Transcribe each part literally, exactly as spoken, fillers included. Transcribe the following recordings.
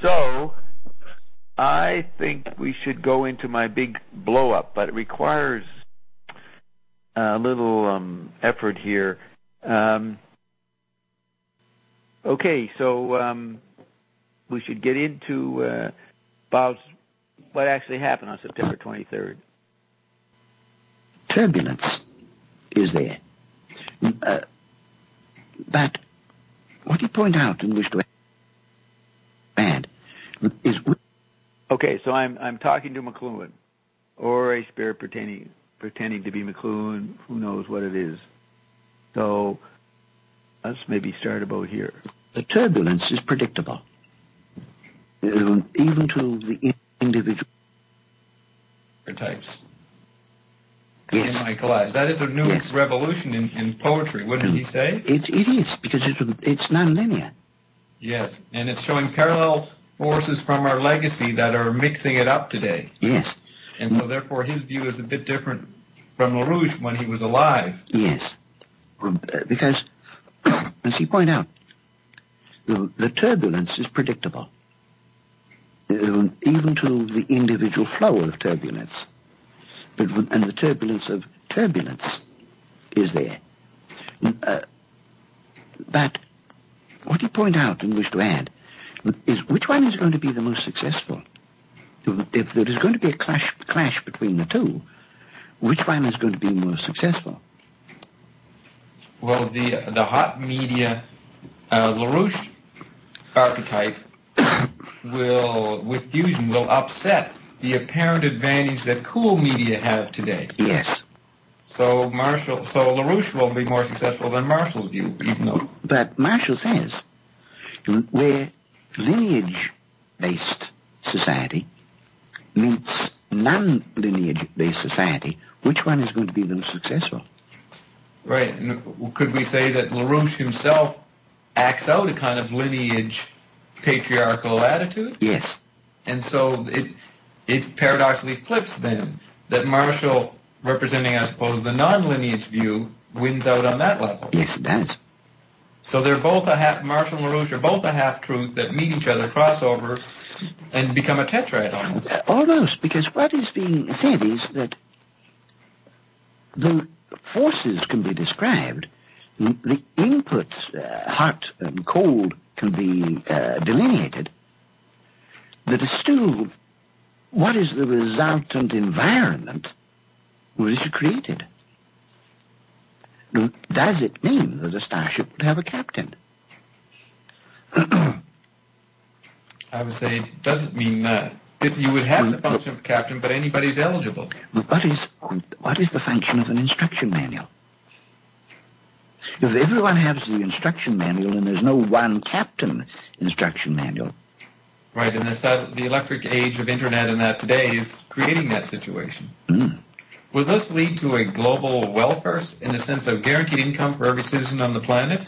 so I think we should go into my big blow-up, but it requires a little um, effort here. Um, okay, so um, we should get into uh, about what actually happened on September twenty-third. Turbulence is there. Uh, but what you point out and wish to add is... Okay, so I'm I'm talking to McLuhan, or a spirit pretending pretending to be McLuhan. Who knows what it is? So let's maybe start about here. The turbulence is predictable, uh, even to the individual types. Yes. In my collage. That is a new yes. revolution in, in poetry, wouldn't he say? It, it is, because it's, it's non-linear. Yes, and it's showing parallel forces from our legacy that are mixing it up today. Yes. And so therefore his view is a bit different from LaRouche when he was alive. Yes. Because, as you point out, the, the turbulence is predictable, uh, even to the individual flow of turbulence. But, and the turbulence of turbulence is there. Uh, but what you point out and wish to add is which one is going to be the most successful? If, if there is going to be a clash, clash between the two, which one is going to be more successful? Well, the the hot media uh, LaRouche archetype will, with fusion, will upset the apparent advantage that cool media have today. Yes. So Marshall, so LaRouche will be more successful than Marshall's view, even though. But Marshall says, where lineage-based society meets non-lineage-based society, which one is going to be the most successful? Right. And could we say that LaRouche himself acts out a kind of lineage patriarchal attitude? Yes. And so it it paradoxically flips then, that Marshall, representing, I suppose, the non-lineage view, wins out on that level. Yes, it does. So they're both a half, Marshall and LaRouche are both a half-truth that meet each other, cross over, and become a tetrad almost. Uh, almost, because what is being said is that the forces can be described, the inputs, uh, hot and cold, can be uh, delineated, that is still what is the resultant environment which is created. Does it mean that a starship would have a captain? I would say it doesn't mean that. It, you would have the function of captain, but anybody's eligible. But what is, what is the function of an instruction manual? If everyone has the instruction manual and there's no one captain instruction manual. Right, and the, the electric age of internet and that today is creating that situation. Mm. Will this lead to a global welfare in the sense of guaranteed income for every citizen on the planet?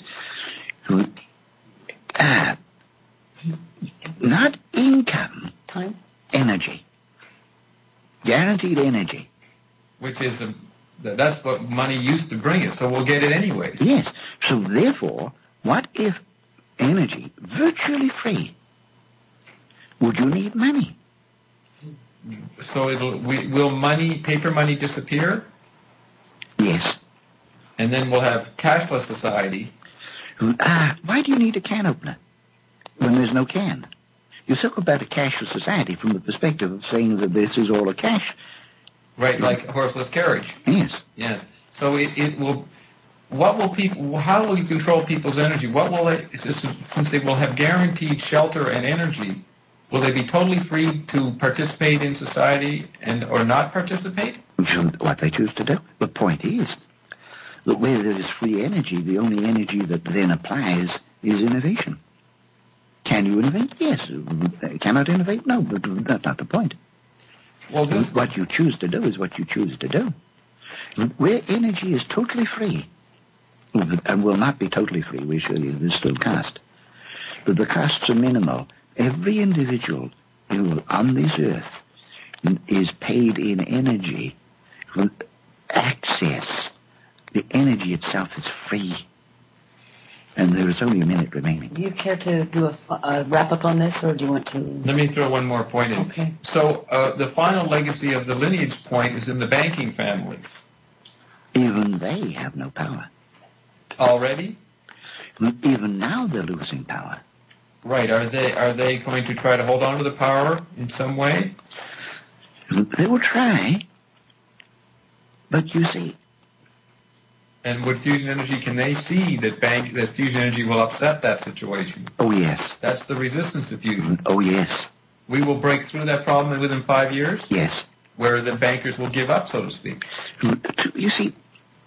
Uh, not income. Time? Energy. Guaranteed energy. Which is, a, that's what money used to bring it, so we'll get it anyway. Yes. So therefore, what if energy, virtually free, would you need money? So it'll, we, will money, paper money disappear? Yes. And then we'll have cashless society. Ah, why do you need a can opener when there's no can? You talk about a cashless society from the perspective of saying that this is all a cash. Right, like a horseless carriage. Yes. Yes. So it, it will... What will people? How will you control people's energy? What will they, since they will have guaranteed shelter and energy, will they be totally free to participate in society and or not participate? What they choose to do. The point is that where there is free energy, the only energy that then applies is innovation. Can you innovate? Yes. Cannot innovate? No, but that's not the point. Well, this... What you choose to do is what you choose to do. Where energy is totally free, and will not be totally free, we show you there's still cost, but the costs are minimal. Every individual who on this earth is paid in energy. Access, the energy itself is free. And there is only a minute remaining. Do you care to do a, a wrap-up on this, or do you want to... Let me throw one more point in. Okay. So uh, the final legacy of the lineage point is in the banking families. Even they have no power. Already? Even now they're losing power. Right. Are they are they going to try to hold on to the power in some way? They will try. But you see... And with fusion energy, can they see that bank that fusion energy will upset that situation? Oh, yes. That's the resistance to fusion. Oh, yes. We will break through that problem within five years? Yes. Where the bankers will give up, so to speak. You see,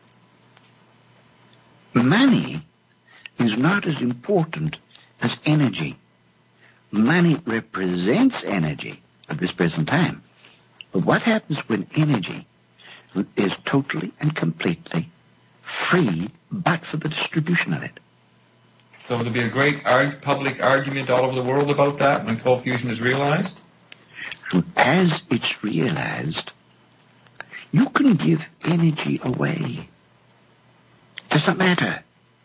money is not as important as energy. Money represents energy at this present time. But what happens when energy is totally and completely free, but for the distribution of it? So there'll be a great arg- public argument all over the world about that when cold fusion is realized? As it's realized, you can give energy away. Does not matter.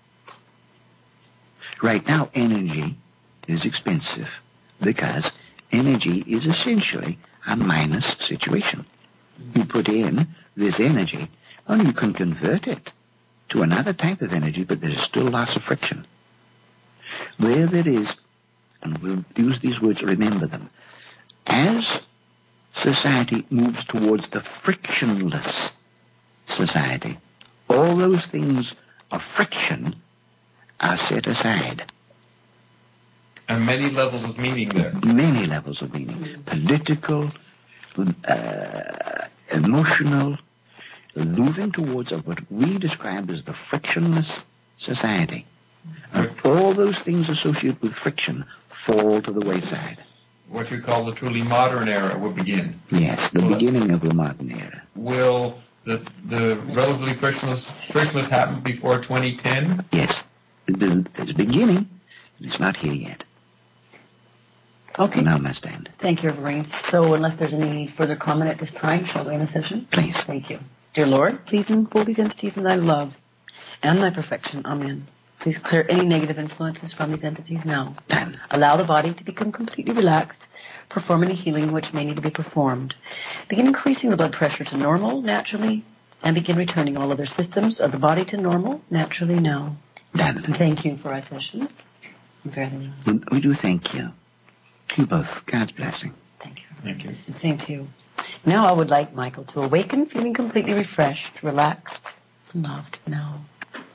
Right now, energy is expensive because energy is essentially a minus situation. You put in this energy, and you can convert it to another type of energy, but there's still loss of friction. Where there is, and we'll use these words, remember them, as society moves towards the frictionless society, all those things of friction are set aside. And many levels of meaning there. Many levels of meaning. Political, uh, emotional, moving towards what we describe as the frictionless society. And all those things associated with friction fall to the wayside. What you call the truly modern era will begin. Yes, the Will beginning of the modern era. Will the the relatively frictionless, frictionless happen before twenty ten? Yes. It's beginning, and it's not here yet. Okay. Now must stand. Thank you, Reverend. So unless there's any further comment at this time, shall we end the session? Please. Thank you. Dear Lord, please enfold these entities in thy love and thy perfection. Amen. Please clear any negative influences from these entities now. Done. Allow the body to become completely relaxed. Perform any healing which may need to be performed. Begin increasing the blood pressure to normal naturally, and begin returning all other systems of the body to normal naturally now. Done. And thank you for our sessions. Very well. We do thank you. To you both. God's blessing. Thank you. Thank you. And same to you. Now I would like Michael to awaken, feeling completely refreshed, relaxed, and loved now.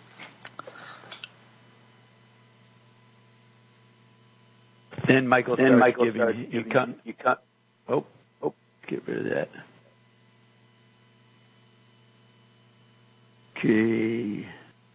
Then Michael then starts Michael giving starts you, giving cut. you, you cut. Oh, oh, get rid of that. Okay.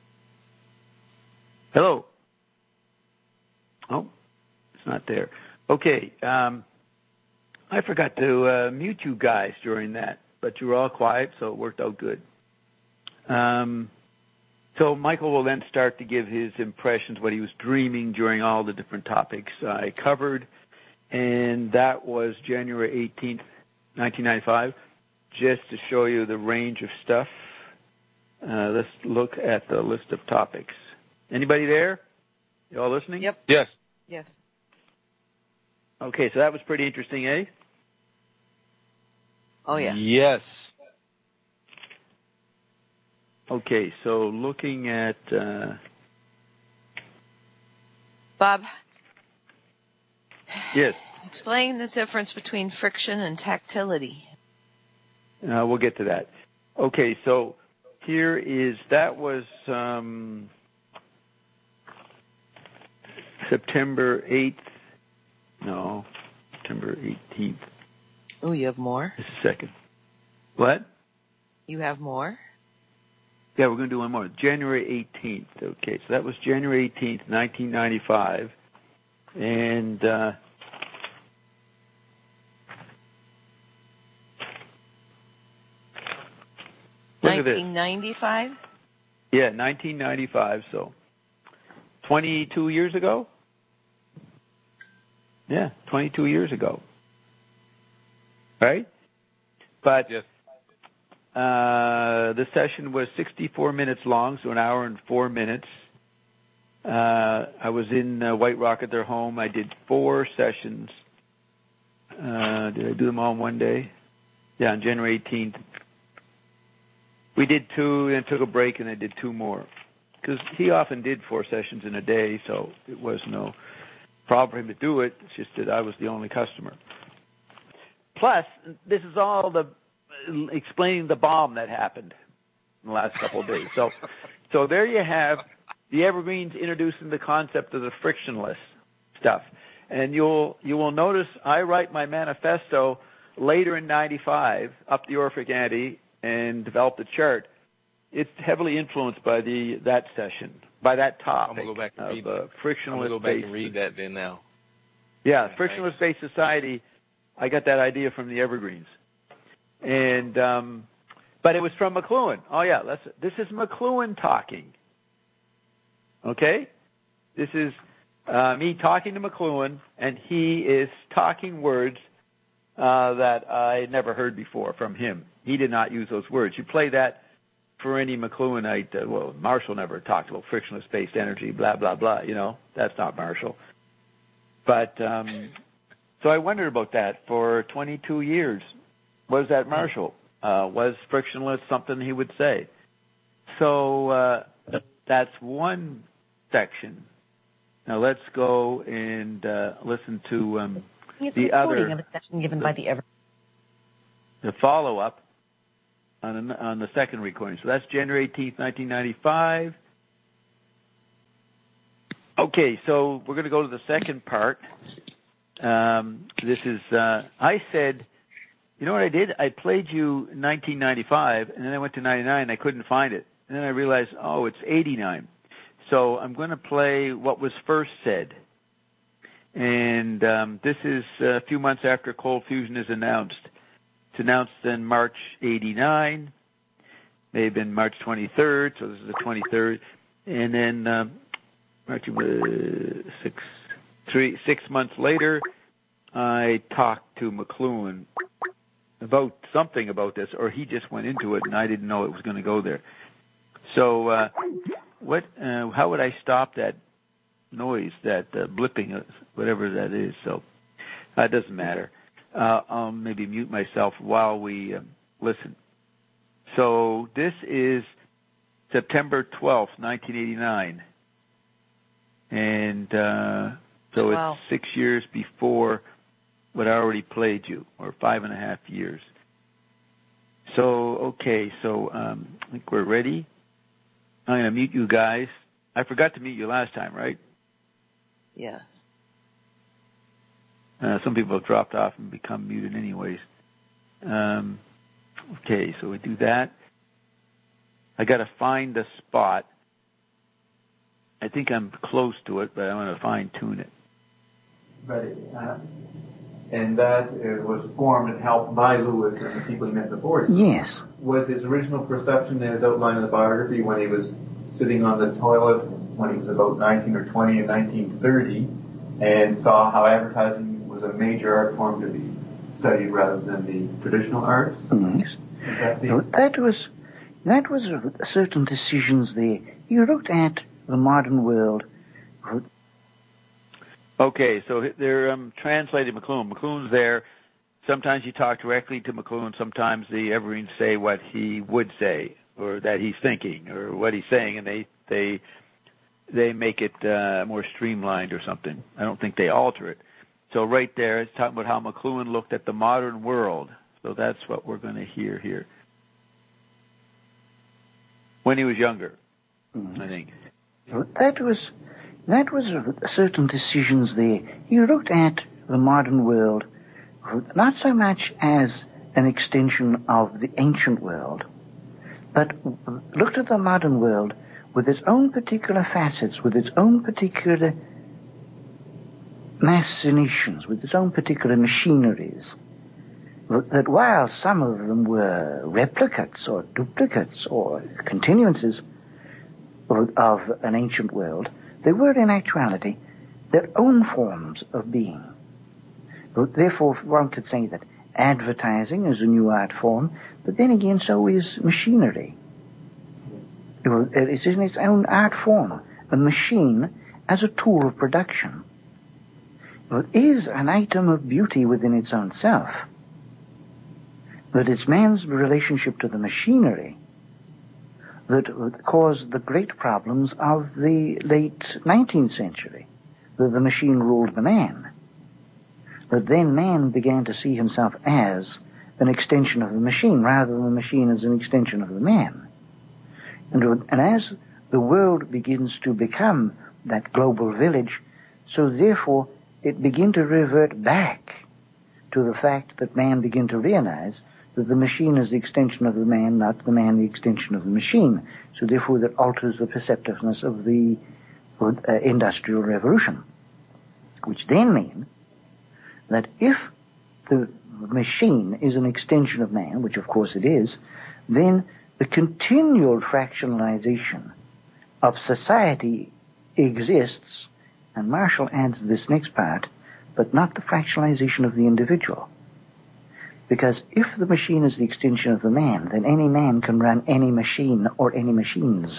Hello. Oh, it's not there. Okay. Um, I forgot to uh, mute you guys during that, but you were all quiet, so it worked out good. Um, so Michael will then start to give his impressions, what he was dreaming during all the different topics I covered, and that was January eighteenth, nineteen ninety-five, just to show you the range of stuff. Uh, let's look at the list of topics. Anybody there? You all listening? Yep. Yes. Yes. Okay, so that was pretty interesting, eh? Oh, yes. Yes. Okay, so looking at... Uh, Bob, yes, explain the difference between friction and tactility. uh, we'll get to that. Okay, so here is, that was um, September eighth. No, September eighteenth. Oh, you have more? Just a second. What? You have more? Yeah, we're going to do one more. January eighteenth. Okay, so that was January eighteenth, nineteen ninety-five. And uh, look at this. nineteen ninety-five? Yeah, nineteen ninety-five, so twenty-two years ago? Yeah, twenty-two years ago. Right? But Yes. uh, the session was sixty-four minutes long, so an hour and four minutes. Uh, I was in uh, White Rock at their home. I did four sessions. Uh, did I do them all in one day? Yeah, on January eighteenth. We did two, then took a break, and I did two more. Because he often did four sessions in a day, so it was no problem for him to do it. It's just that I was the only customer. Plus, this is all the explaining the bomb that happened in the last couple of days. So, so there you have the Evergreens introducing the concept of the frictionless stuff. And you'll you will notice I write my manifesto later in ninety-five, up the Orphic Ante, and developed a chart. It's heavily influenced by the that session, by that topic. I'm gonna go back and of, read uh, that. frictionless. I'm gonna go back and read that then now. Yeah, yeah frictionless-based society. I got that idea from the Evergreens, and um, but it was from McLuhan. Oh yeah, let's, this is McLuhan talking. Okay, this is uh, me talking to McLuhan, and he is talking words uh, that I never heard before from him. He did not use those words. You play that for any McLuhanite. Uh, well, Marshall never talked about frictionless-based energy. Blah blah blah. You know, that's not Marshall. But um, so I wondered about that for twenty-two years. Was that Marshall? Uh, was frictionless something he would say? So uh, that's one section. Now let's go and uh, listen to um, it's the a other of a session given the, by the Ever. The follow-up on on the second recording. So that's January eighteenth, nineteen ninety-five. Okay, so we're going to go to the second part. Um, this is, uh, I said, you know what I did? I played you nineteen ninety-five, and then I went to ninety-nine, and I couldn't find it. And then I realized, oh, it's eighty-nine. So I'm going to play what was first said. And um, this is a few months after Cold Fusion is announced. It's announced in March eighty-nine. May have been March twenty-third, so this is the twenty-third. And then um, March, uh, six, three, six months later, I talked to McLuhan about something about this, or he just went into it, and I didn't know it was going to go there. So, uh, what? Uh, how would I stop that noise, that uh, blipping, whatever that is? So, uh, it doesn't matter. Uh, I'll maybe mute myself while we um, listen. So, this is September twelfth, nineteen eighty-nine. And uh, so wow. It's six years before what I already played you, or five and a half years. So, okay, so um, I think we're ready. I'm going to mute you guys. I forgot to mute you last time, right? Yes. Uh, some people have dropped off and become muted anyways. Um, okay, so we do that. I got to find the spot. I think I'm close to it, but I want to fine-tune it. But uh, and that uh, was formed and helped by Lewis and the people he met before. Yes. Was his original perception, as outlined in the biography, when he was sitting on the toilet when he was about nineteen or twenty in nineteen thirty, and saw how advertising was a major art form to be studied rather than the traditional arts? Yes. That, the... that was that was certain decisions there. You looked at the modern world. Okay, so they're um, translating McLuhan. McLuhan's there. Sometimes you talk directly to McLuhan. Sometimes the Evergreens say what he would say, or that he's thinking, or what he's saying, and they they they make it uh, more streamlined or something. I don't think they alter it. So right there, it's talking about how McLuhan looked at the modern world. So that's what we're going to hear here. When he was younger, mm-hmm. I think. That was that was certain decisions there. You looked at the modern world not so much as an extension of the ancient world, but looked at the modern world with its own particular facets, with its own particular machinations, with its own particular machineries. That while some of them were replicates or duplicates or continuances of an ancient world, they were in actuality their own forms of being. Therefore, one could say that advertising is a new art form, but then again, so is machinery. It is in its own art form, a machine as a tool of production. It is an item of beauty within its own self, but it's man's relationship to the machinery that caused the great problems of the late nineteenth century, that the machine ruled the man. That then man began to see himself as an extension of the machine, rather than the machine as an extension of the man. And, and as the world begins to become that global village, so therefore it begin to revert back to the fact that man begin to realize that the machine is the extension of the man, not the man the extension of the machine. So therefore that alters the perceptiveness of the uh, industrial revolution, which then means that if the machine is an extension of man, which of course it is, then the continual fractionalization of society exists, and Marshall adds this next part, but not the fractionalization of the individual. Because if the machine is the extension of the man, then any man can run any machine or any machines.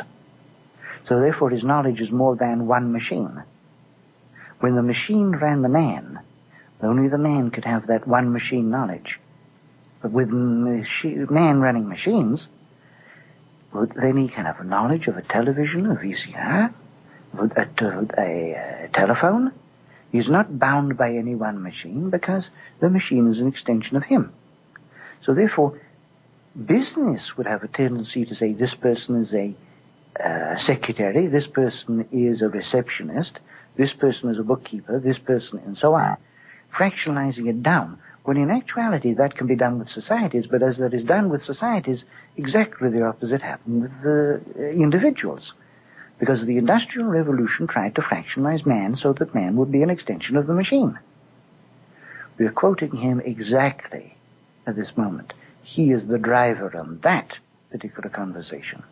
So therefore his knowledge is more than one machine. When the machine ran the man, only the man could have that one machine knowledge. But with machi- man running machines, well, then he can have knowledge of a television, a V C R, a, a, a telephone. He's not bound by any one machine because the machine is an extension of him. So therefore, business would have a tendency to say this person is a uh, secretary, this person is a receptionist, this person is a bookkeeper, this person, and so on, fractionalizing it down, when in actuality that can be done with societies, but as that is done with societies, exactly the opposite happened with the uh, individuals. Because the Industrial Revolution tried to fractionalize man so that man would be an extension of the machine. We are quoting him exactly at this moment. He is the driver on that particular conversation.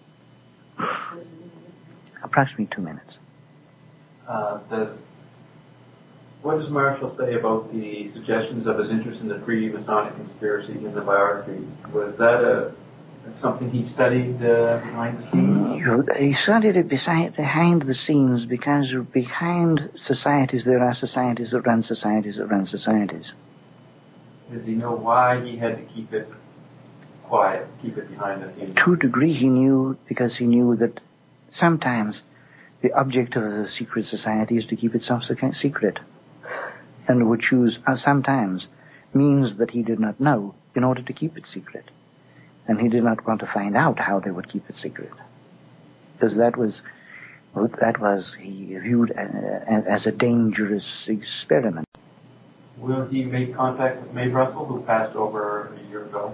Approximately two minutes. Uh, the, what does Marshall say about the suggestions of his interest in the Freemasonic conspiracy in the biography? Was that a something he studied uh, behind the scenes? He studied it beside, behind the scenes because behind societies there are societies that run societies that run societies. Does he know why he had to keep it quiet, keep it behind the scenes? To a degree he knew, because he knew that sometimes the object of a secret society is to keep itself secret, and would choose uh, sometimes means that he did not know in order to keep it secret. And he did not want to find out how they would keep it secret, because that was that was he viewed as a dangerous experiment. Will he make contact with Mae Brussell, who passed over a year ago?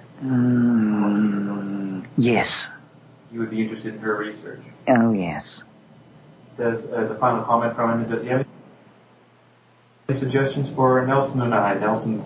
Mm, yes. You would be interested in her research? Oh, yes. Does uh, the final comment from him? Does he have any suggestions for Nelson and I? Nelson.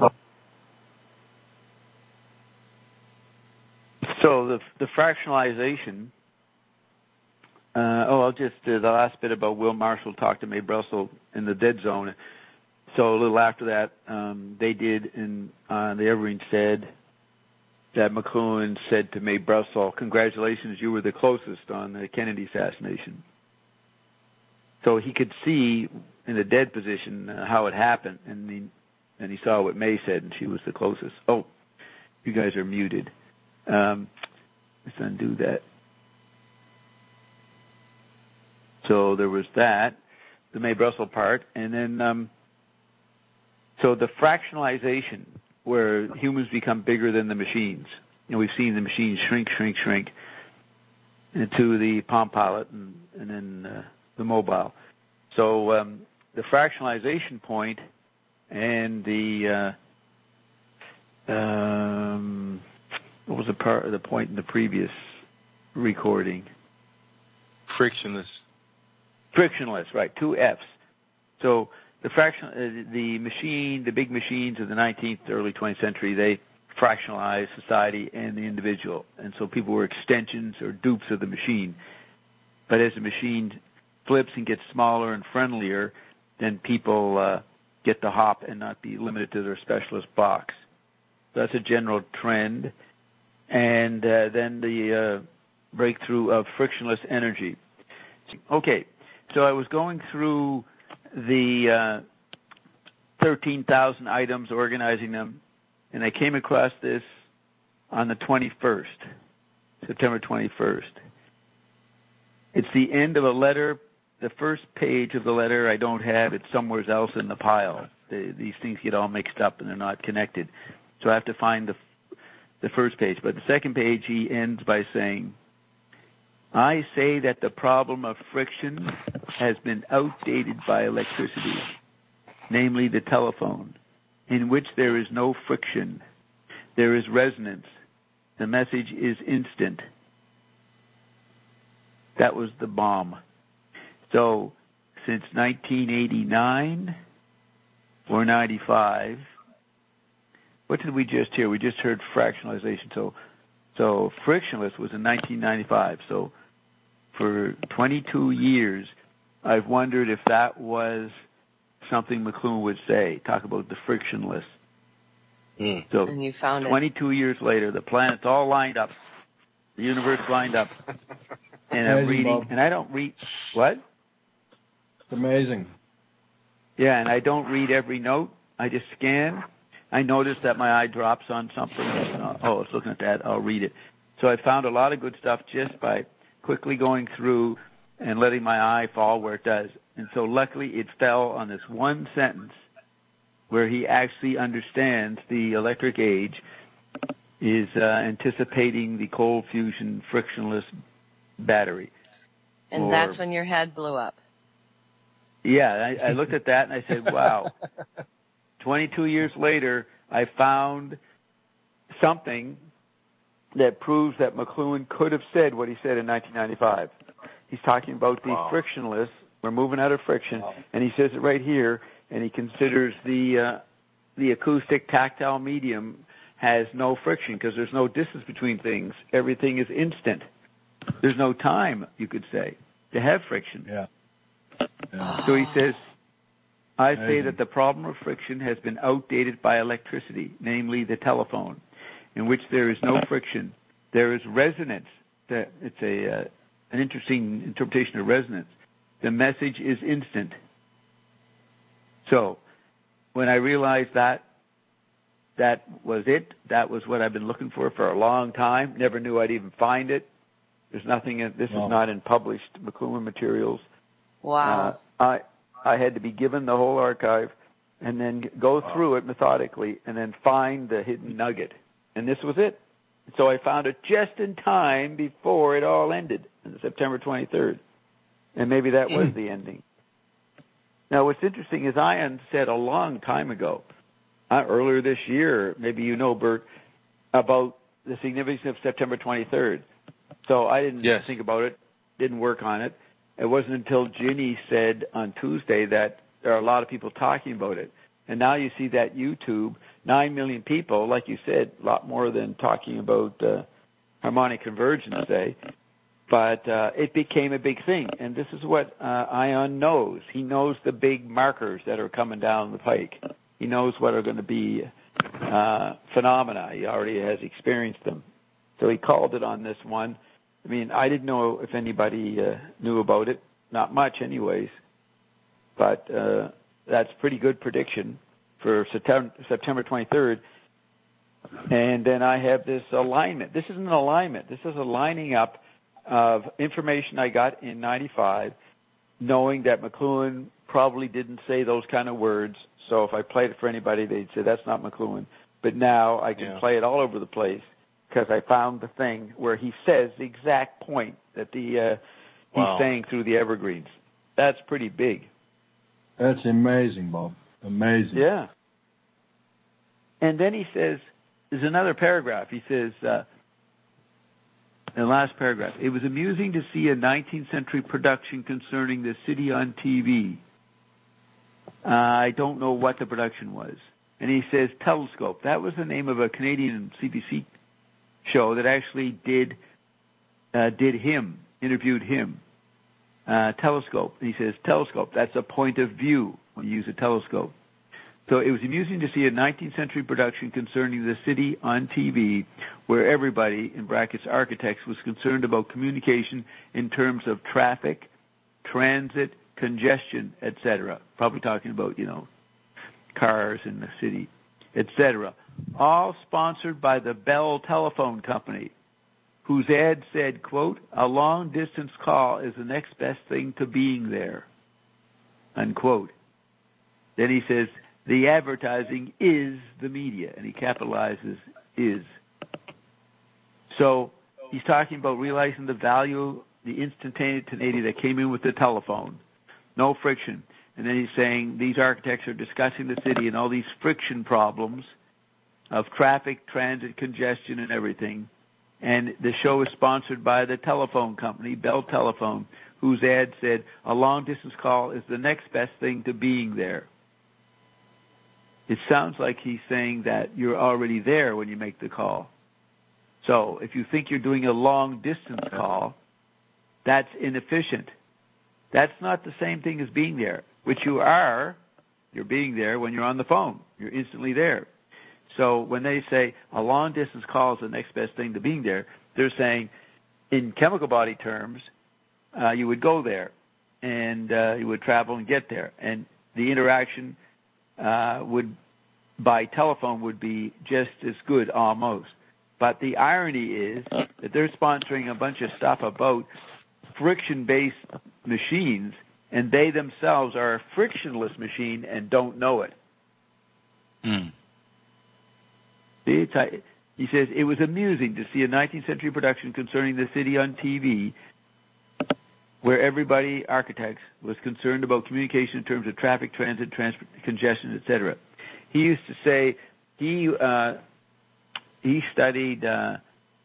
So the the fractionalization. Uh, oh, I'll just uh, the last bit about Will Marshall talked to Mae Brussell in the dead zone. So a little after that, um, they did, and uh, the Everine said that McLuhan said to Mae Brussell, "Congratulations, you were the closest on the Kennedy assassination." So he could see in the dead position uh, how it happened, and he and he saw what Mae said, and she was the closest. Oh, you guys are muted. Um, let's undo that. So there was that, the Mae Brussell part, and then um, so the fractionalization, where humans become bigger than the machines. You know, we've seen the machines shrink, shrink, shrink into the Palm Pilot and, and then uh, the mobile. So um, the fractionalization point and the uh, um, what was the part the point in the previous recording? Frictionless. Frictionless, right? Two F's. So the fraction, uh, the machine, the big machines of the nineteenth, early twentieth century, they fractionalized society and the individual, and so people were extensions or dupes of the machine. But as the machine flips and gets smaller and friendlier, then people uh, get to hop and not be limited to their specialist box. So that's a general trend. And uh, then the uh, breakthrough of frictionless energy. Okay, So I was going through the uh, thirteen thousand items, organizing them, and I came across this on the twenty-first, September twenty-first. It's the end of a letter. The first page of the letter I don't have. It's somewhere else in the pile. The, these things get all mixed up and they're not connected. So I have to find the the first page. But the second page, he ends by saying, I say that the problem of friction has been outdated by electricity, namely the telephone, in which there is no friction. There is resonance. The message is instant. That was the bomb. So since nineteen eighty-nine or ninety-five, what did we just hear? We just heard fractionalization. So, so frictionless was in nineteen ninety-five. So for twenty-two years, I've wondered if that was something McLuhan would say, talk about the frictionless. Mm. So and you found twenty-two it. years later, the planets all lined up, the universe lined up, and I'm Amazing, reading, Bob. and I don't read, what? It's amazing. Yeah, and I don't read every note. I just scan. I notice that my eye drops on something. Oh, it's looking at that. I'll read it. So I found a lot of good stuff just by quickly going through and letting my eye fall where it does. And so luckily it fell on this one sentence where he actually understands the electric age is uh, anticipating the cold fusion frictionless battery. And or, that's when your head blew up. Yeah, I, I looked at that and I said, wow. twenty-two years later, I found something that proves that McLuhan could have said what he said in nineteen ninety-five. He's talking about the wow. frictionless. We're moving out of friction, wow. and he says it right here, and he considers the uh, the acoustic tactile medium has no friction because there's no distance between things. Everything is instant. There's no time, you could say, to have friction. Yeah. yeah. So he says, I say that the problem of friction has been outdated by electricity, namely the telephone, in which there is no friction. There is resonance. It's a uh, an interesting interpretation of resonance. The message is instant. So when I realized that, that was it. That was what I've been looking for for a long time. Never knew I'd even find it. There's nothing in, this wow. is not in published McLuhan materials. Wow. Uh, I I had to be given the whole archive and then go wow. through it methodically and then find the hidden nugget. And this was it. So I found it just in time before it all ended on September twenty-third. And maybe that was the ending. Now, what's interesting is Ian said a long time ago, uh, earlier this year, maybe you know, Bert, about the significance of September twenty-third. So I didn't yes. think about it, didn't work on it. It wasn't until Ginny said on Tuesday that there are a lot of people talking about it. And now you see that YouTube, nine million people, like you said, a lot more than talking about uh, harmonic convergence, say. But uh, it became a big thing. And this is what uh, Ion knows. He knows the big markers that are coming down the pike. He knows what are going to be uh, phenomena. He already has experienced them. So he called it on this one. I mean, I didn't know if anybody uh, knew about it. Not much anyways. But uh, that's a pretty good prediction for September twenty-third. And then I have this alignment. This isn't an alignment. This is a lining up of information I got in ninety-five, knowing that McLuhan probably didn't say those kind of words. So if I played it for anybody, they'd say, that's not McLuhan. But now I can yeah. play it all over the place because I found the thing where he says the exact point that the uh, wow. he's saying through the evergreens. That's pretty big. That's amazing, Bob. Amazing. Yeah. And then he says, there's another paragraph. He says, uh, in the last paragraph, it was amusing to see a nineteenth century production concerning the city on T V. Uh, I don't know what the production was. And he says Telescope. That was the name of a Canadian C B C show that actually did uh, did him, interviewed him. Uh, telescope. And he says Telescope. That's a point of view when you use a telescope. So it was amusing to see a nineteenth century production concerning the city on T V where everybody, in brackets architects, was concerned about communication in terms of traffic, transit, congestion, et cetera. Probably talking about, you know, cars in the city, et cetera. All sponsored by the Bell Telephone Company, whose ad said, quote, a long-distance call is the next best thing to being there, unquote. Then he says, the advertising is the media, and he capitalizes is. So he's talking about realizing the value, the instantaneity that came in with the telephone, no friction. And then he's saying these architects are discussing the city and all these friction problems of traffic, transit, congestion, and everything. And the show is sponsored by the telephone company, Bell Telephone, whose ad said, a long-distance call is the next best thing to being there. It sounds like he's saying that you're already there when you make the call. So if you think you're doing a long-distance call, that's inefficient. That's not the same thing as being there, which you are. You're being there when you're on the phone. You're instantly there. So when they say a long-distance call is the next best thing to being there, they're saying in chemical body terms, uh, you would go there and uh, you would travel and get there. And the interaction uh, would by telephone would be just as good almost. But the irony is that they're sponsoring a bunch of stuff about friction-based machines, and they themselves are a frictionless machine and don't know it. Mm. See, it's, he says, it was amusing to see a nineteenth century production concerning the city on T V where everybody, architects, was concerned about communication in terms of traffic, transit, transport, congestion, et cetera. He used to say he uh, he studied, uh,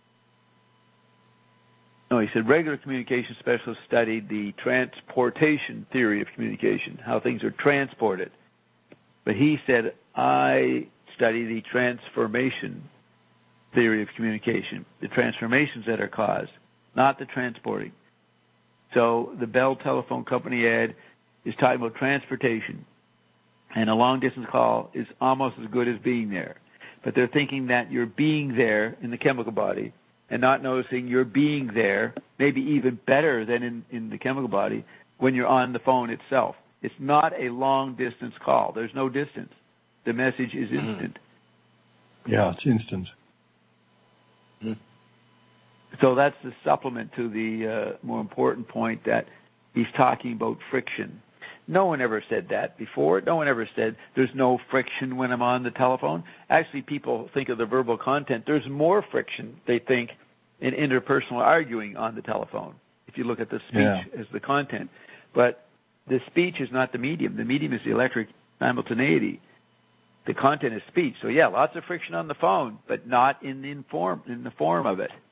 no, he said regular communication specialists studied the transportation theory of communication, how things are transported. But he said, I study the transformation theory of communication, the transformations that are caused, not the transporting. So the Bell Telephone Company ad is talking about transportation, and a long-distance call is almost as good as being there. But they're thinking that you're being there in the chemical body and not noticing you're being there, maybe even better than in, in the chemical body, when you're on the phone itself. It's not a long-distance call. There's no distance. The message is instant. Yeah, it's instant. Mm. So that's the supplement to the uh, more important point that he's talking about friction. No one ever said that before. No one ever said there's no friction when I'm on the telephone. Actually, people think of the verbal content. There's more friction, they think, in interpersonal arguing on the telephone, if you look at the speech yeah. as the content. But the speech is not the medium. The medium is the electric simultaneity. The content is speech. So, yeah, lots of friction on the phone, but not in the, inform, in the form of it.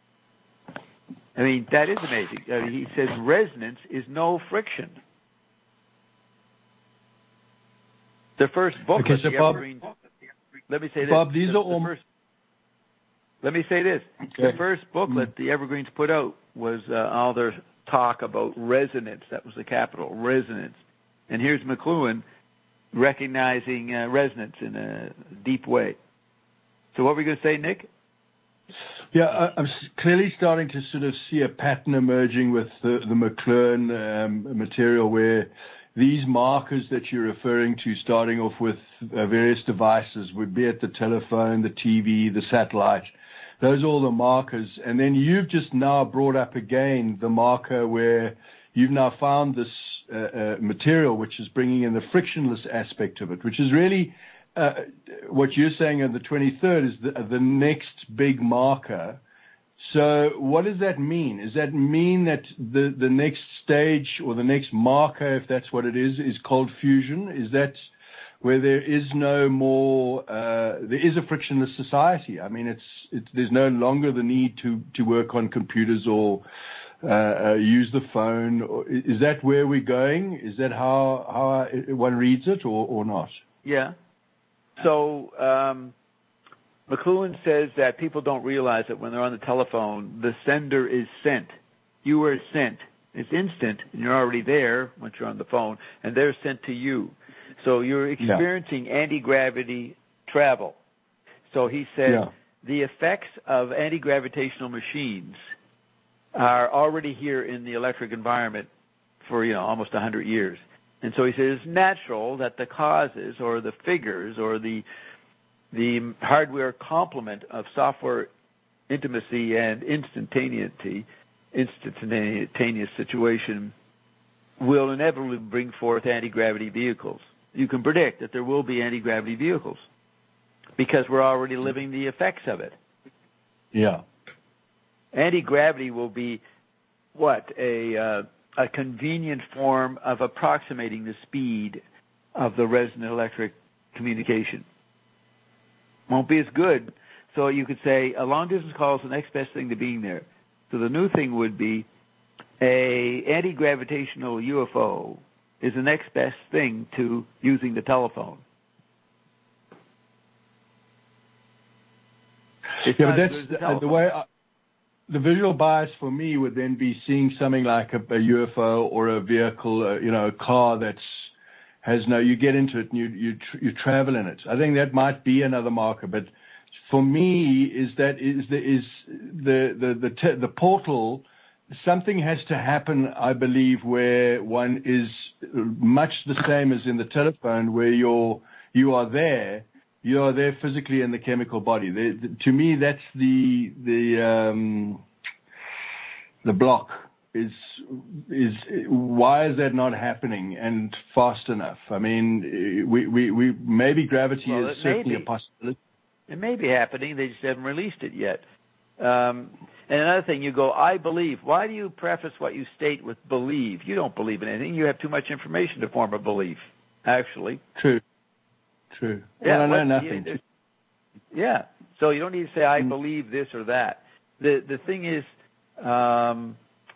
I mean, that is amazing. I mean, he says resonance is no friction. The first book, okay, so the Bob, Evergreen, let me say this. Bob, these the, are all... the first, let me say this. Okay. The first booklet the Evergreens put out was uh, all their talk about resonance. That was the capital, resonance. And here's McLuhan recognizing uh, resonance in a deep way. So what were we going to say, Nick? Yeah, I'm clearly starting to sort of see a pattern emerging with the, the McLuhan um, material where these markers that you're referring to, starting off with uh, various devices, would be at the telephone, the T V, the satellite. Those are all the markers. And then you've just now brought up again the marker where you've now found this uh, uh, material which is bringing in the frictionless aspect of it, which is really uh, what you're saying on the twenty-third is the, the next big marker. So what does that mean? Does that mean that the, the next stage or the next marker, if that's what it is, is cold fusion? Is that where there is no more, uh, there is a frictionless society? I mean, it's, it's there's no longer the need to, to work on computers or uh, uh, use the phone. Is that where we're going? Is that how, how one reads it or, or not? Yeah. So... Um McLuhan says that people don't realize that when they're on the telephone, the sender is sent. You were sent. It's instant, and you're already there once you're on the phone, and they're sent to you. So you're experiencing yeah. anti-gravity travel. So he said yeah. the effects of anti-gravitational machines are already here in the electric environment for, you know, almost one hundred years. And so he says it's natural that the causes or the figures or the the hardware complement of software intimacy and instantaneity, instantaneous situation will inevitably bring forth anti-gravity vehicles. You can predict that there will be anti-gravity vehicles because we're already living the effects of it. Yeah. Anti-gravity will be, what, a uh, a convenient form of approximating the speed of the resonant electric communication. Won't be as good. So you could say a long-distance call is the next best thing to being there. So the new thing would be a anti-gravitational U F O is the next best thing to using the telephone. It's yeah, not but as that's good as the the, telephone. the way. I, the visual bias for me would then be seeing something like a, a U F O or a vehicle, uh, you know, a car that's has no. You get into it and you you tr- you travel in it. I think that might be another marker, but for me, is that is the is the the the, te- the portal. Something has to happen, I believe, where one is much the same as in the telephone, where you're you are there, you are there physically in the chemical body. The, the, to me, that's the the um, the block. Is is why is that not happening and fast enough? I mean, we we, we maybe gravity well, is certainly be. a possibility. It may be happening. They just haven't released it yet. Um, and another thing, you go, I believe. Why do you preface what you state with believe? You don't believe in anything. You have too much information to form a belief, actually. True. True. Yeah, well, I know what, nothing. You, yeah. So you don't need to say, I mm. believe this or that. The the thing is, um,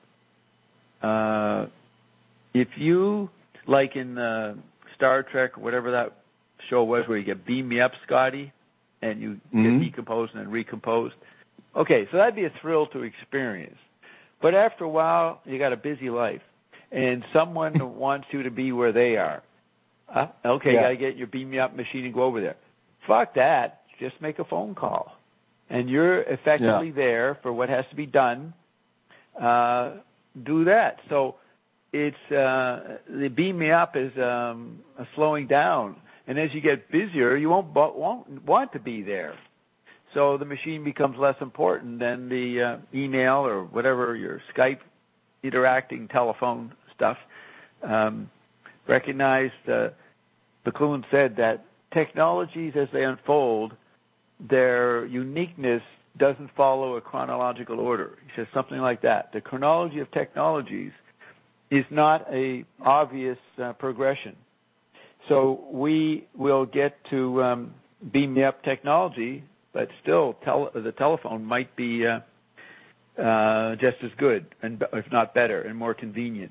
uh, if you, like in uh, Star Trek or whatever that show was where you get beam me up, Scotty, and you mm-hmm. get decomposed and then recomposed. Okay, so that'd be a thrill to experience. But after a while, you got a busy life, and someone wants you to be where they are. Uh, okay, yeah. you got to get your beam me up machine and go over there. Fuck that. Just make a phone call. And you're effectively yeah. there for what has to be done. Uh, do that. So it's uh, the beam me up is um, a slowing down. And as you get busier, you won't, won't want to be there. So the machine becomes less important than the uh, email or whatever, your Skype interacting telephone stuff. Um, recognized, uh, McLuhan said that technologies as they unfold, their uniqueness doesn't follow a chronological order. He says something like that. The chronology of technologies is not a obvious uh, progression. So we will get to um, beam me up technology, but still tel- the telephone might be uh, uh, just as good, and if not better, and more convenient.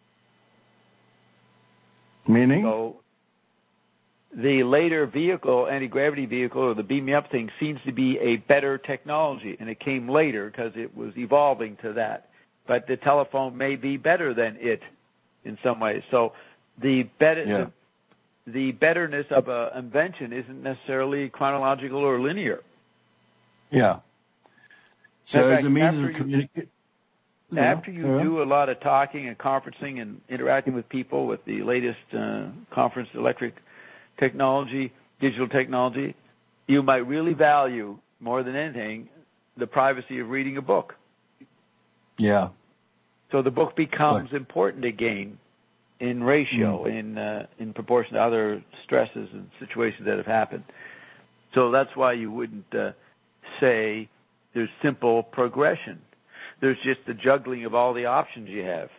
Meaning? So the later vehicle, anti-gravity vehicle, or the beam me up thing, seems to be a better technology, and it came later because it was evolving to that. But the telephone may be better than it in some ways. So the better. Yeah. The, the betterness of an invention isn't necessarily chronological or linear. Yeah. So fact, as a means after of communication. You, after you yeah. do a lot of talking and conferencing and interacting with people with the latest uh, conference electric technology, digital technology, you might really value, more than anything, the privacy of reading a book. Yeah. So the book becomes right. important again. In ratio, mm. in uh, in proportion to other stresses and situations that have happened. So that's why you wouldn't uh, say there's simple progression. There's just the juggling of all the options you have.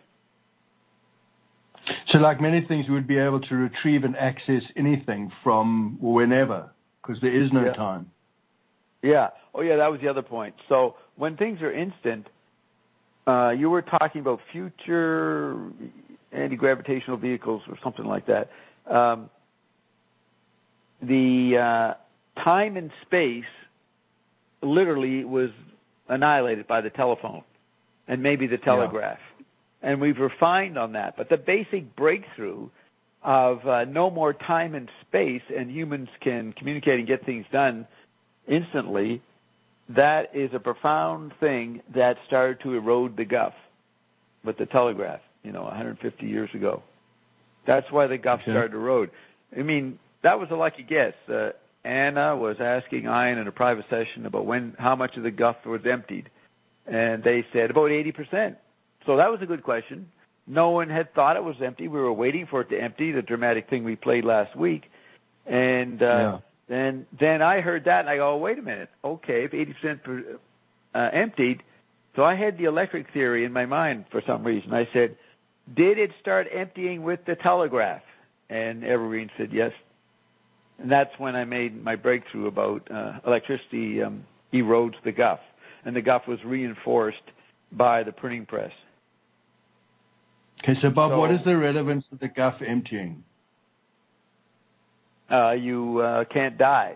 So like many things, we would be able to retrieve and access anything from whenever, because there is no yeah. time. Yeah. Oh, yeah, that was the other point. So when things are instant, uh, you were talking about future anti-gravitational vehicles or something like that. Um, the uh, time and space literally was annihilated by the telephone and maybe the telegraph. Yeah. And we've refined on that. But the basic breakthrough of uh, no more time and space and humans can communicate and get things done instantly, that is a profound thing that started to erode the guff with the telegraph. you know, one hundred fifty years ago. That's why the Guff Okay. started to erode. I mean, that was a lucky guess. Uh, Anna was asking Ian in a private session about when, how much of the Guff was emptied, and they said about eighty percent. So that was a good question. No one had thought it was empty. We were waiting for it to empty, the dramatic thing we played last week. And uh, Yeah. then then I heard that, and I go, oh, wait a minute. Okay, if eighty percent per, uh, emptied, so I had the electric theory in my mind for some reason. I said, did it start emptying with the telegraph? And Evergreen said yes. And that's when I made my breakthrough about uh, electricity um, erodes the Guff. And the Guff was reinforced by the printing press. Okay, so Bob, So- what is the relevance of the Guff emptying? Uh, you uh, can't die.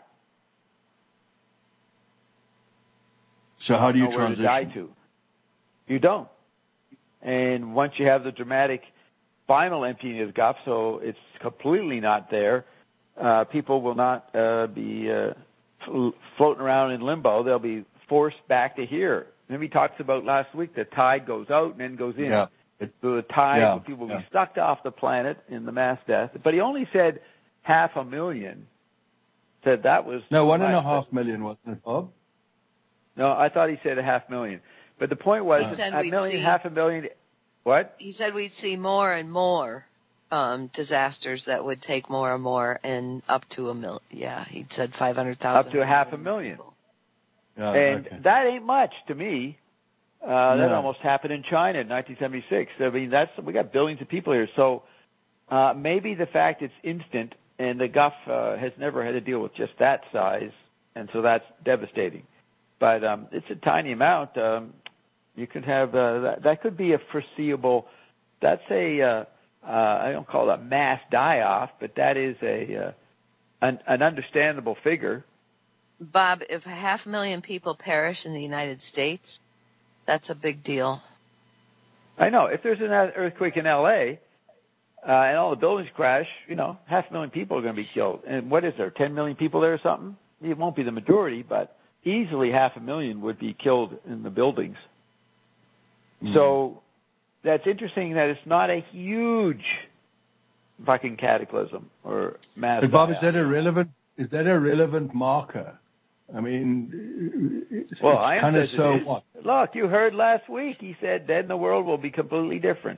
So how do you know where to transition? die to. You don't. And once you have the dramatic final emptying of the Guff, so it's completely not there, uh, people will not uh, be uh, fl- floating around in limbo. They'll be forced back to here. Then he talks about last week, the tide goes out and then goes in. Yeah. It, So the tide, Yeah, people will yeah. be sucked off the planet in the mass death. But he only said half a million. Said that was no, one and a much, half but- million, wasn't it, Bob? No, I thought he said a half million. But the point was, He said a we'd million, see- half a million. What? He said we'd see more and more um, disasters that would take more and more, and up to a mil. Yeah, he said five hundred thousand. Up to a half a million. Yeah, and okay. that ain't much to me. Uh, that No. almost happened in China in nineteen seventy-six. I mean, that's we got billions of people here. So uh, maybe the fact it's instant, and the Guff uh, has never had to deal with just that size, and so that's devastating. But um, it's a tiny amount. Um, you could have uh, that, that could be a foreseeable. That's a uh, uh, I don't call it a mass die-off, but that is a uh, an, an understandable figure. Bob, if a half million people perish in the United States, that's a big deal. I know. If there's an earthquake in L A uh, and all the buildings crash, you know, half a million people are going to be killed. And what is there, ten million people there or something? It won't be the majority, but easily half a million would be killed in the buildings. Mm. So that's interesting that it's not a huge fucking cataclysm or mass. But Bob, is die-off. that a relevant? Is that a relevant marker? I mean, it's, Well, it's I kind of says it so is. what? Look, you heard last week. He said then the world will be completely different.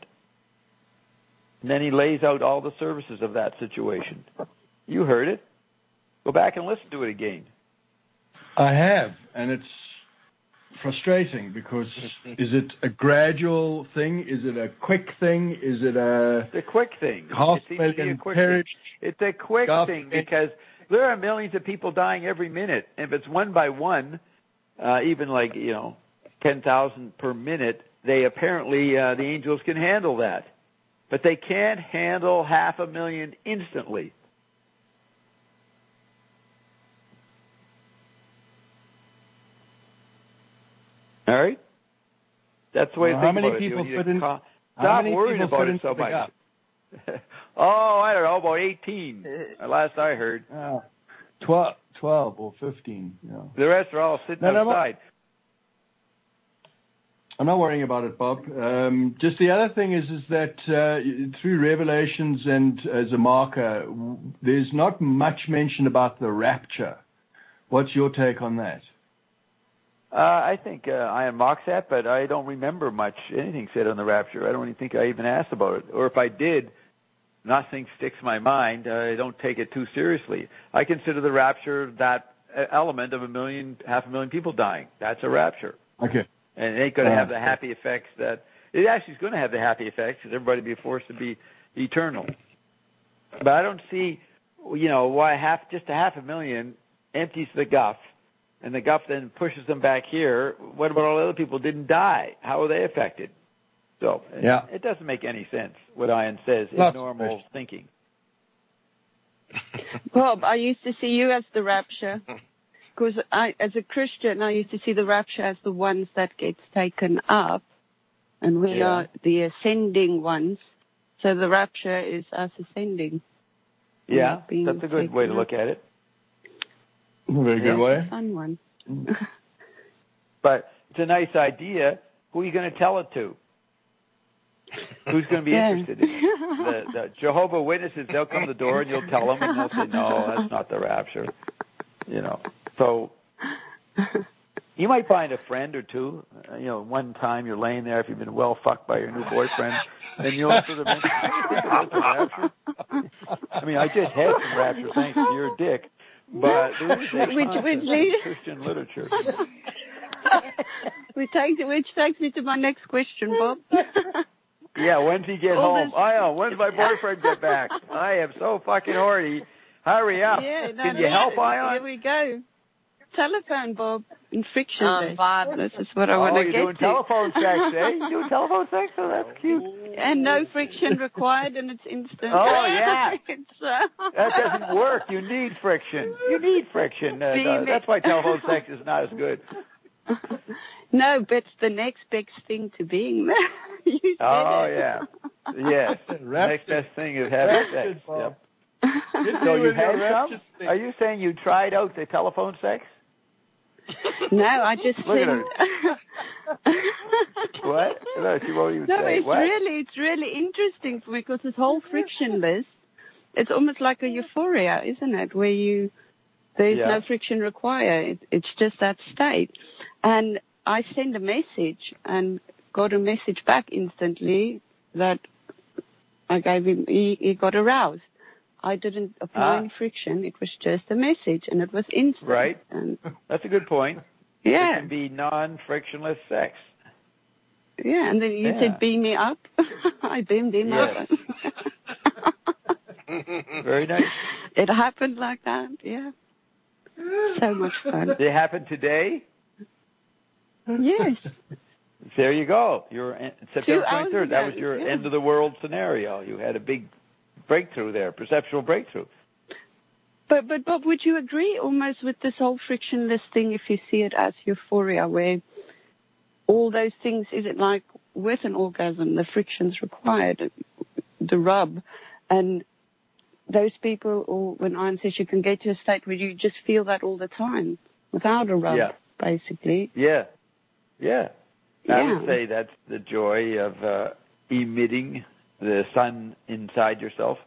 And then he lays out all the services of that situation. You heard it. Go back and listen to it again. I have, and it's frustrating because is it a gradual thing? Is it a quick thing? Is it a It's a quick thing. half It seems to be a million quick perished? thing. It's a quick Half thing million- because there are millions of people dying every minute. And if it's one by one, uh, even like, you know, ten thousand per minute, they apparently, uh, the angels can handle that. But they can't handle half a million instantly. All right? That's the way Well, to how think many about it. people You- you fit in- ca- how Stop many worrying people about fit it into so the much. Guff? Oh, I don't know, about eighteen. Last I heard. Uh, twelve, twelve or fifteen. Yeah. The rest are all sitting No, no, outside. I'm not worrying about it, Bob. Um, just the other thing is, is that uh, through Revelations and as a marker, w- there's not much mention about the rapture. What's your take on that? Uh, I think uh, I unboxed that, but I don't remember much anything said on the rapture. I don't even think I even asked about it. Or if I did, nothing sticks in my mind. I don't take it too seriously. I consider the rapture that element of a million, half a million people dying. That's a rapture. Okay. And it ain't going to Uh, have the happy effects that it actually is going to have the happy effects because everybody will be forced to be eternal. But I don't see, you know, why half just a half a million empties the Guff, and the Guff then pushes them back here. What about all the other people who didn't die? How are they affected? So Yeah. it, it doesn't make any sense what Ian says in Lots of normal questions. thinking. Bob, I used to see you as the rapture. Because I, as a Christian, I used to see the rapture as the ones that gets taken up, and we Yeah. are the ascending ones. So the rapture is us ascending. Yeah, being that's a good way to taken look at it. Very good Yeah. way. Fun one. But it's a nice idea. Who are you going to tell it to? Who's going to be Yeah. interested in it? The, the Jehovah Witnesses, they'll come to the door and you'll tell them, and they'll say, no, that's not the rapture. You know, so you might find a friend or two. Uh, you know, one time you're laying there, if you've been well fucked by your new boyfriend, then you'll sort of mention, that's a rapture. I mean, I just had some rapture thanks to your dick, but there is a Which- concept which in leads- Christian literature. we take which takes me to my next question, Bob. Yeah, when's he get All home? this- I know. When's my boyfriend get back? I am so fucking horny. Hurry up. Yeah, no, Can you no, help, Ion? Here we go. Telephone, Bob, and friction. Um, Bob. This is what I Oh, want to you're get doing to. telephone sex, eh? You're doing telephone sex? Oh, that's cute. And no friction required, and it's instant. Oh, yeah. it's, uh... That doesn't work. You need friction. You need friction. Uh, Beam uh, it. that's why telephone sex is not as good. No, but it's the next best thing to being there. You said Oh, it. yeah. Yes. The next best thing is having sex. Yep. Get So me you with your had rapture some? thing. Are you saying you tried out the telephone sex? No, I just Look at think. What? No, she won't even No, say. it's What? really, it's really interesting for me because this whole frictionless, it's almost like a euphoria, isn't it? Where you, there's Yeah. no friction required. It, it's just that state. And I send a message and got a message back instantly that I gave him, he, he got aroused. I didn't apply Ah. any friction. It was just a message and it was instant. Right. And That's a good point. It yeah. can be non-frictionless sex. Yeah. And then you Yeah. said, beam me up. I beamed him Yes. up. Very nice. It happened like that, yeah. So much fun. Did it happen today? Yes. There you go. Your en- September Two hours twenty-third. That was ago, your yeah. end of the world scenario. You had a big breakthrough there, perceptual breakthrough. But but Bob, would you agree almost with this whole frictionless thing if you see it as euphoria, where all those things, is it like with an orgasm, the friction's required, the rub, and those people, or when Ian says you can get to a state where you just feel that all the time without a rub, Yeah. basically. Yeah. Yeah. I Yeah. would say that's the joy of uh, emitting the sun inside yourself.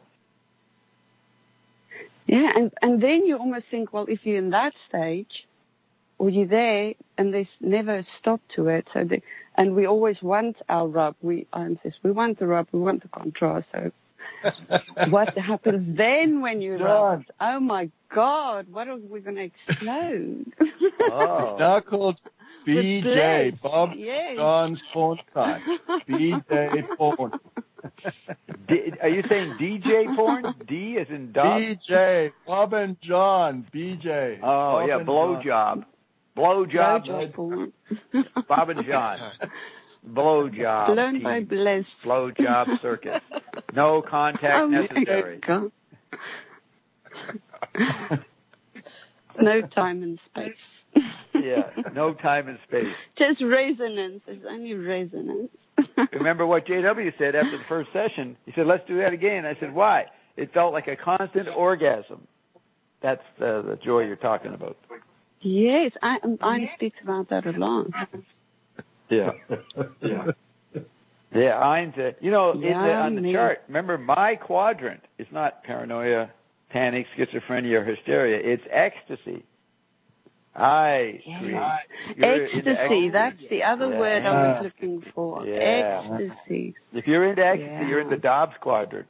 Yeah, and, and then you almost think, well, if you're in that stage, or you're there, and there's never a stop to it, so the, and we always want our rub. We, Ian says, we want the rub, we want the contrast. So what happens then when you rub? Oh my God, what are we going to explode? Oh. Now called B J, bliss, Bob yes. John's porn site. B J porn. D- are you saying D J porn? D as in dog? B J, Bob and John, B J. Oh, Bob yeah, and blow John. job. Blow job. Blowjob porn. Bob and John. Blow job. Learned by team. Bliss. Blow job circuit. No contact Oh my necessary. God. No time and space. Yeah, no time and space. Just resonance. It's only resonance. Remember what J W said after the first session? He said, let's do that again. I said, why? It felt like a constant orgasm. That's the, the joy you're talking about. Yes, I, I speaks about that a lot. Yeah. Yeah. Yeah, Ein's, uh, you know, in the, Yeah, on the me. chart, remember, my quadrant is not paranoia, panic, schizophrenia, or hysteria. It's ecstasy. I agree. You're into Ecstasy, that's the other Yeah. word I was looking for. Yeah. Ecstasy. If you're into ecstasy, Yeah. you're in the Dobbs quadrant.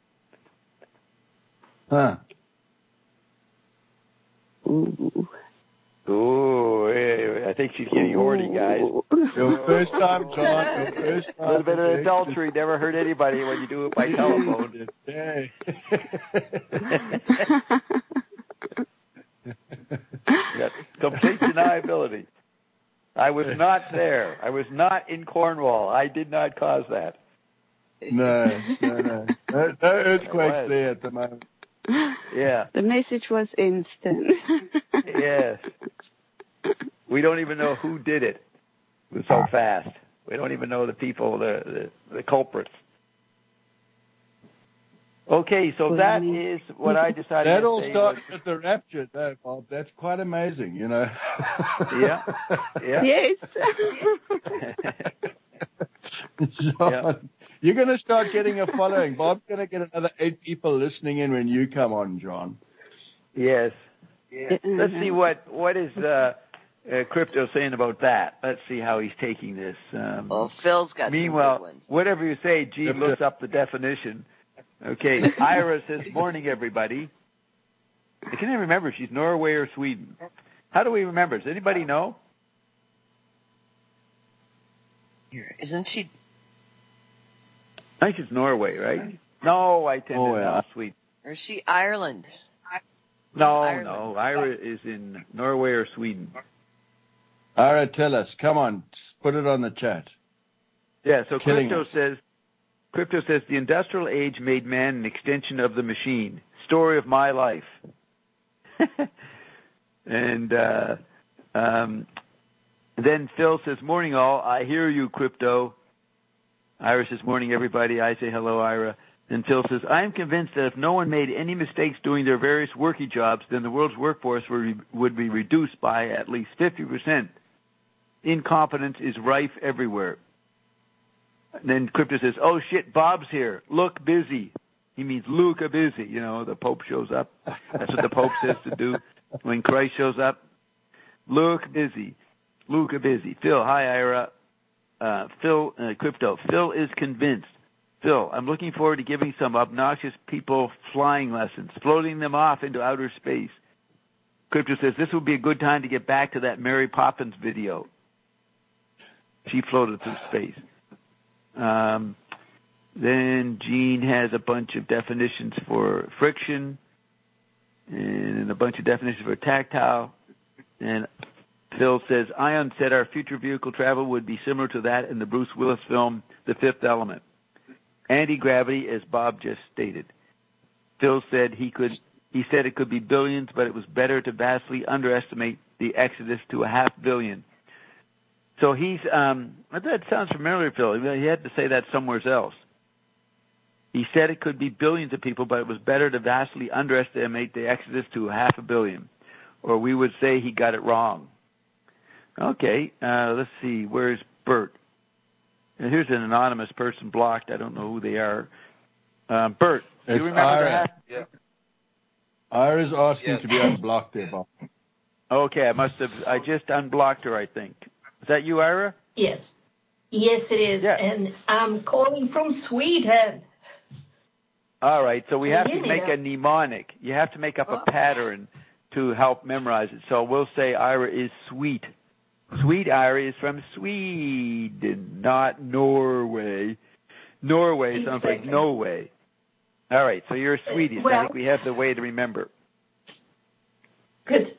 Huh. Ooh. Ooh, eh, I think she's getting horny, guys. Your first time, John. Your first time. A little bit of adultery never hurt anybody when you do it by telephone. Hey. That's complete deniability. I was not there. I was not in Cornwall. I did not cause that. No, no, no. No, no earthquakes was. there at the moment. Yeah. The message was instant. Yes. We don't even know who did it. It was so fast. We don't even know the people, the the, the culprits. Okay, so that is what I decided That to all say started was- with the rapture, though, Bob. That's quite amazing, you know. Yeah. Yeah. Yes. John, You're going to start getting a following. Bob's going to get another eight people listening in when you come on, John. Yes. Yeah. Let's see what what is uh, uh, Crypto saying about that. Let's see how he's taking this. Um, well, Phil's got meanwhile, some good ones. Whatever you say, Gene looks up the definition. Okay, Ira says, morning, everybody. I can't even remember if she's Norway or Sweden. How do we remember? Does anybody know? Here, isn't she? I think it's Norway, right? No, I tend oh, to yeah. know Sweden. Or is she Ireland? No, Ireland? no. Ira is in Norway or Sweden. Ira, tell us. Come on. Put it on the chat. Yeah, so Killing Crypto us. says, Crypto says, the industrial age made man an extension of the machine. Story of my life. and uh, um, then Phil says, morning all. I hear you, Crypto. Ira says, morning everybody. I say hello, Ira. Then Phil says, I am convinced that if no one made any mistakes doing their various working jobs, then the world's workforce would be reduced by at least fifty percent. Incompetence is rife everywhere. And then Crypto says, oh shit, Bob's here. Look busy. He means look a busy. You know, the Pope shows up. That's what the Pope says to do when Christ shows up. Look busy. Look a busy. Phil, hi Ira. Uh, Phil, uh, Crypto. Phil is convinced. Phil, I'm looking forward to giving some obnoxious people flying lessons, floating them off into outer space. Crypto says this would be a good time to get back to that Mary Poppins video. She floated through space. Um, then Gene has a bunch of definitions for friction and a bunch of definitions for tactile. And Phil says, Ion said our future vehicle travel would be similar to that in the Bruce Willis film, The Fifth Element. Anti-gravity, as Bob just stated. Phil said he could. He said it could be billions, but it was better to vastly underestimate the exodus to a half billion. So he's. Um, that sounds familiar, Phil. He had to say that somewhere else. He said it could be billions of people, but it was better to vastly underestimate the exodus to a half a billion, or we would say he got it wrong. Okay, uh, let's see. Where's Bert? And here's an anonymous person blocked. I don't know who they are. Um, Bert, do you remember Ira. that? Yeah. Ira's asking Yes. to be unblocked there, Bob. Okay, I must have. I just unblocked her, I think. Is that you, Ira? Yes. Yes, it is. Yeah. And I'm calling from Sweden. All right, so we Can have you to hear me make now? a mnemonic. You have to make up a pattern to help memorize it. So we'll say Ira is sweet. Sweet Ira is from Sweden, not Norway. Norway sounds like no way. All right, so you're a Swedish. Well, I think we have the way to remember. Good.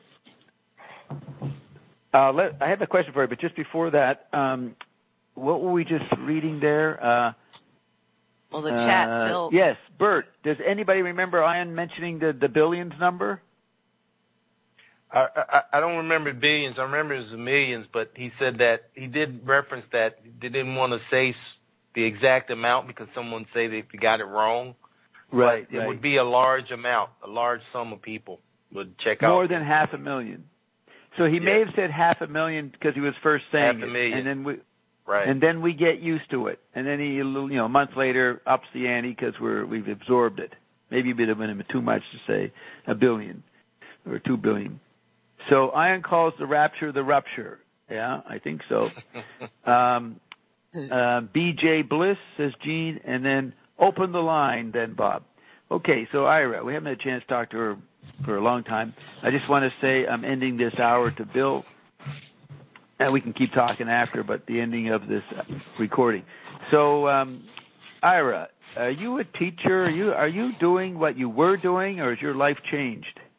Uh, let, I have a question for you, but just before that, um, what were we just reading there? Uh, Well, the chat, uh, Phil. Yes, Bert, does anybody remember Ian mentioning the, the billions number? I, I I don't remember billions. I remember it was millions, but he said that he did reference that they didn't want to say s- the exact amount because someone say they got it wrong. Right, But it right. would be a large amount, a large sum of people would check out. More than half a million. So he may Yeah. have said half a million because he was first saying Half a it, million. and then we Right. and then we get used to it, and then he, a little, you know, a month later ups the ante because we're we've absorbed it. Maybe a bit of been too much to say a billion or two billion. So Ion calls the rapture the rupture. Yeah, I think so. um, uh, B J Bliss, says Gene, and then open the line, then Bob. Okay, so Ira, we haven't had a chance to talk to her for a long time. I just want to say I'm ending this hour to Bill, and we can keep talking after, but the ending of this recording. So, um, Ira, are you a teacher? Are you, are you doing what you were doing, or has your life changed?